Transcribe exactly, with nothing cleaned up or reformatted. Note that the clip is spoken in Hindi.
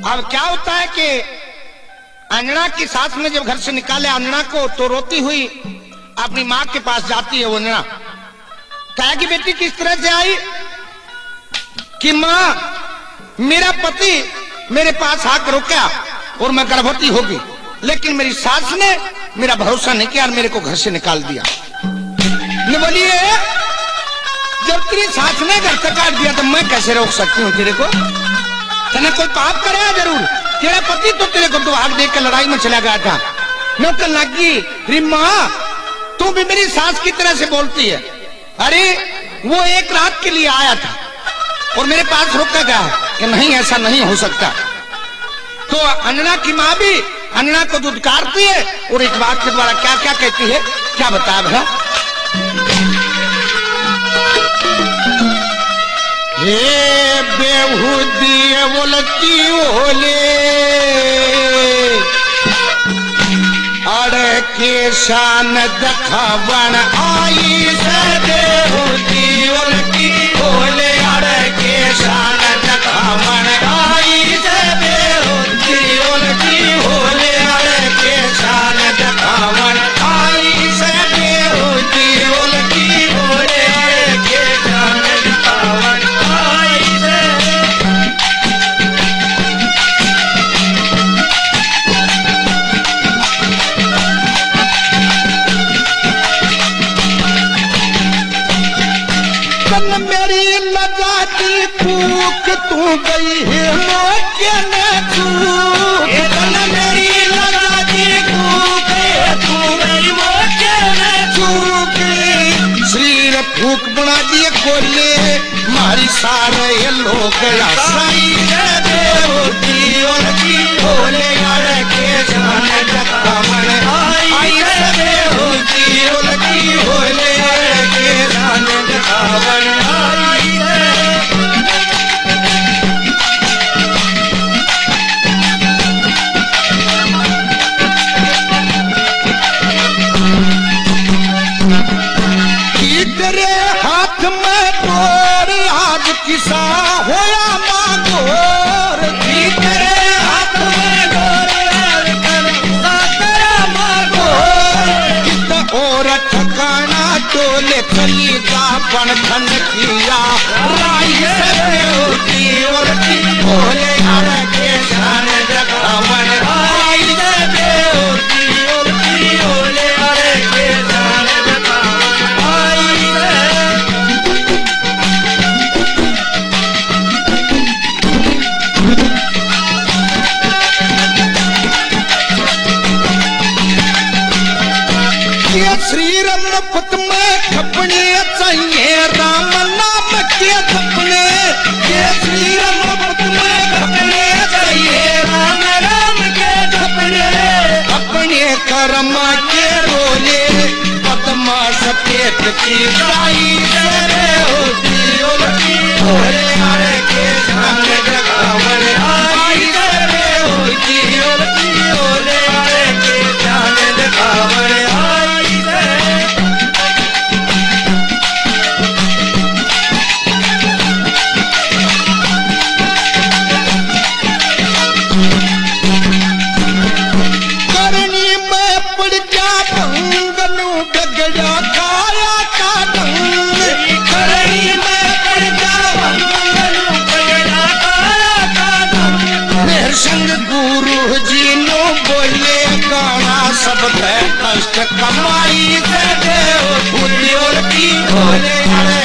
अब क्या होता है कि अंजना की सास ने जब घर से निकाले अंजना को तो रोती हुई अपनी माँ के पास जाती है। वो अंजना कहा कि बेटी किस तरह से आई कि माँ मेरा पति मेरे पास आकर रुका और मैं गर्भवती होगी, लेकिन मेरी सास ने मेरा भरोसा नहीं किया और मेरे को घर से निकाल दिया। ने बोलिए जब तेरी सास ने घर से काट दिया तो मैं कैसे रोक सकती हूँ तेरे को? तने कोई पाप कराया जरूर, तेरा पति तो तेरे को तो आग देख कर लड़ाई में चला गया था। मैं तो लगी री माँ तू भी मेरी सास की तरह से बोलती है। अरे वो एक रात के लिए आया था और मेरे पास रुका गया कि नहीं ऐसा नहीं हो सकता। तो अंजना की माँ भी अंजना को दुदकारती है और एक बात के द्वारा क्या क्या कहती है, क्या बता भला? हे बेहुदी बोलती ओले अड़ के शान दखावन आई से बेहुदी बोलती ओले अड़ के शान दखावन आई से बेहुदी बोलती ओले अड़ के शान दखावन आई से बेहुदी बोलती ओले अड़ के शान दखावन आई से। मेरी लगाती फूक तू गई है मौके में चूक, मेरी लगाती फूक तू गई मौके में चूक। शरीर फूक बना दिए खोले मारी सारे लोग साई बेहोती और की खोले यार के जाने दखावन आई से बेहोती और की खोले यार के जाने दखावन आई से। तेरे हाथ में डोर आज किसा होया मांगोर, तेरे हाथ में डोर किसा तेरा मांगोर। कित और ठकाना टोले कली का पन धन किया राई से बेहोती और की भोले हर के जाने दखावन आई से बेहोती और की भोले हर के जाने दखावन आई से। श्री राम मुफ्त में खपने चाहिए राम नाम के सपने, ये श्री राम मुफ्त में खपने चाहिए राम राम के सपने। अपने कर्म के रोले पद्मा सफेद की गाई से होती होती भोले हर के जाने दखावन आई से होती होती भोले हर के जाने दखावन आई से। करनी में पड़ जा भंगनू डगड़ा खाया का ढंग, करनी में पड़ जा भंगनू डगड़ा खाया का ढंग। मेरे संग गुरु जी नो बोले गाना सब कष्ट कमाई से दे भूली और की भोले